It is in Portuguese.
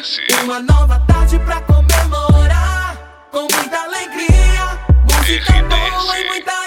Uma nova tarde pra comemorar, com muita alegria, música boa e muita